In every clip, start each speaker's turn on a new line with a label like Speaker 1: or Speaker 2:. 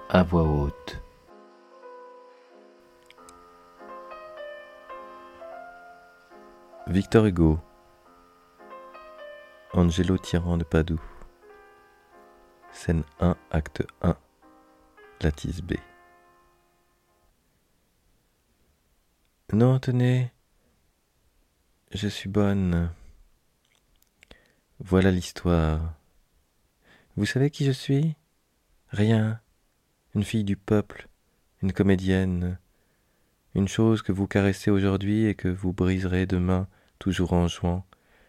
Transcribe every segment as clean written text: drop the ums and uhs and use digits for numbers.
Speaker 1: à voix haute.
Speaker 2: Victor Hugo, Angelo Tyran de Padoue, scène 1, acte 1, Lattice B. Non, tenez, je suis bonne. Voilà l'histoire. Vous savez qui je suis ? Rien. Une fille du peuple, une comédienne, une chose que vous caressez aujourd'hui et que vous briserez demain, toujours en jouant.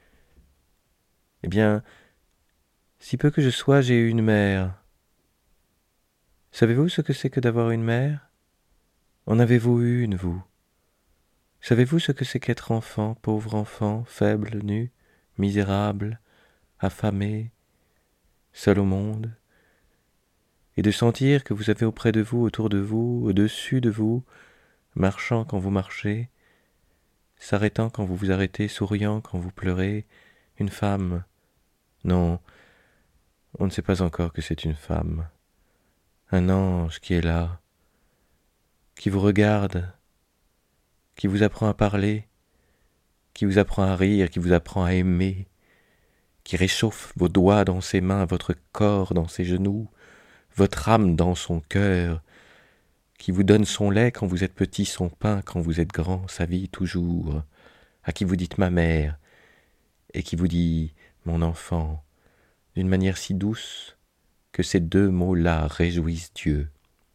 Speaker 2: Eh bien, si peu que je sois, j'ai eu une mère. Savez-vous ce que c'est que d'avoir une mère ? En avez-vous eu une, vous ? Savez-vous ce que c'est qu'être enfant, pauvre enfant, faible, nu, misérable, affamé, seul au monde ? Et de sentir que vous avez auprès de vous, autour de vous, au-dessus de vous, marchant quand vous marchez, s'arrêtant quand vous vous arrêtez, souriant quand vous pleurez, une femme. Non, on ne sait pas encore que c'est une femme. Un ange qui est là, qui vous regarde, qui vous apprend à parler, qui vous apprend à rire, qui vous apprend à aimer, qui réchauffe vos doigts dans ses mains, votre corps dans ses genoux, votre âme dans son cœur, qui vous donne son lait quand vous êtes petit, son pain quand vous êtes grand, sa vie toujours, à qui vous dites ma mère, et qui vous dit mon enfant, d'une manière si douce que ces deux mots-là réjouissent Dieu.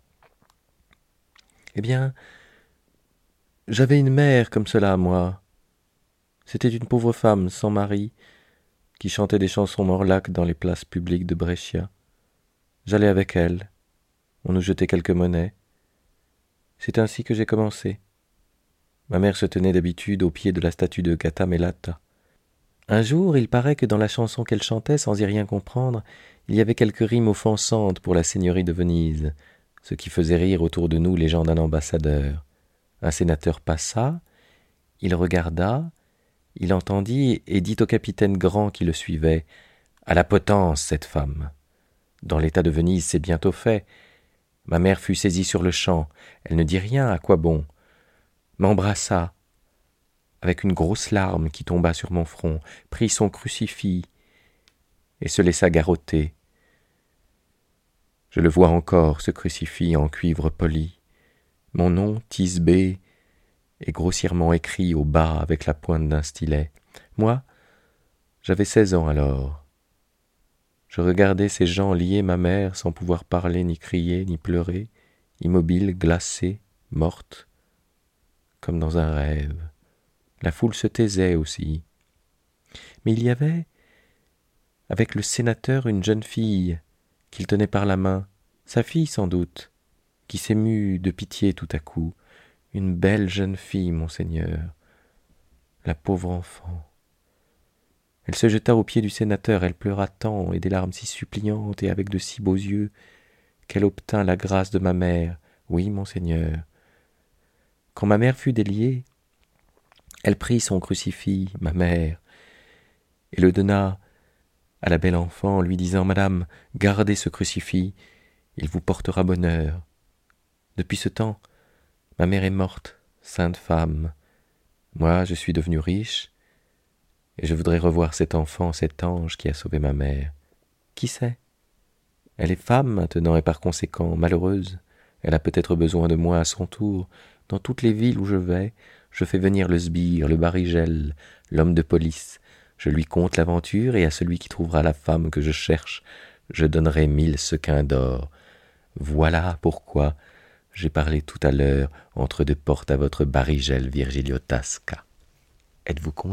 Speaker 2: Eh bien, j'avais une mère comme cela, moi. C'était une pauvre femme sans mari qui chantait des chansons morlaques dans les places publiques de Brescia. J'allais avec elle. On nous jetait quelques monnaies. C'est ainsi que j'ai commencé. Ma mère se tenait d'habitude au pied de la statue de Gattamelata. Un jour, il paraît que dans la chanson qu'elle chantait, sans y rien comprendre, il y avait quelques rimes offensantes pour la seigneurie de Venise, ce qui faisait rire autour de nous les gens d'un ambassadeur. Un sénateur passa, il regarda, il entendit et dit au capitaine Grand qui le suivait « À la potence, cette femme !» Dans l'état de Venise, c'est bientôt fait. Ma mère fut saisie sur le champ. Elle ne dit rien, à quoi bon ? M'embrassa, avec une grosse larme qui tomba sur mon front, prit son crucifix et se laissa garrotter. Je le vois encore, ce crucifix en cuivre poli. Mon nom, Thisbé, est grossièrement écrit au bas avec la pointe d'un stylet. Moi, j'avais 16 ans alors. Je regardais ces gens lier ma mère sans pouvoir parler, ni crier, ni pleurer, immobile, glacée, morte, comme dans un rêve. La foule se taisait aussi. Mais il y avait, avec le sénateur, une jeune fille qu'il tenait par la main, sa fille sans doute, qui s'émut de pitié tout à coup. Une belle jeune fille, monseigneur, la pauvre enfant. Elle se jeta aux pieds du sénateur, elle pleura tant, et des larmes si suppliantes, et avec de si beaux yeux, qu'elle obtint la grâce de ma mère. Oui, monseigneur. Quand ma mère fut déliée, elle prit son crucifix, ma mère, et le donna à la belle enfant, en lui disant « Madame, gardez ce crucifix, il vous portera bonheur. » Depuis ce temps, ma mère est morte, sainte femme. Moi, je suis devenu riche, et je voudrais revoir cet enfant, cet ange qui a sauvé ma mère. Qui sait ? Elle est femme maintenant et par conséquent malheureuse. Elle a peut-être besoin de moi à son tour. Dans toutes les villes où je vais, je fais venir le sbire, le barigel, l'homme de police. Je lui conte l'aventure et à celui qui trouvera la femme que je cherche, je donnerai 1000 sequins d'or. Voilà pourquoi j'ai parlé tout à l'heure entre deux portes à votre barigel Virgilio Tasca. Êtes-vous content ?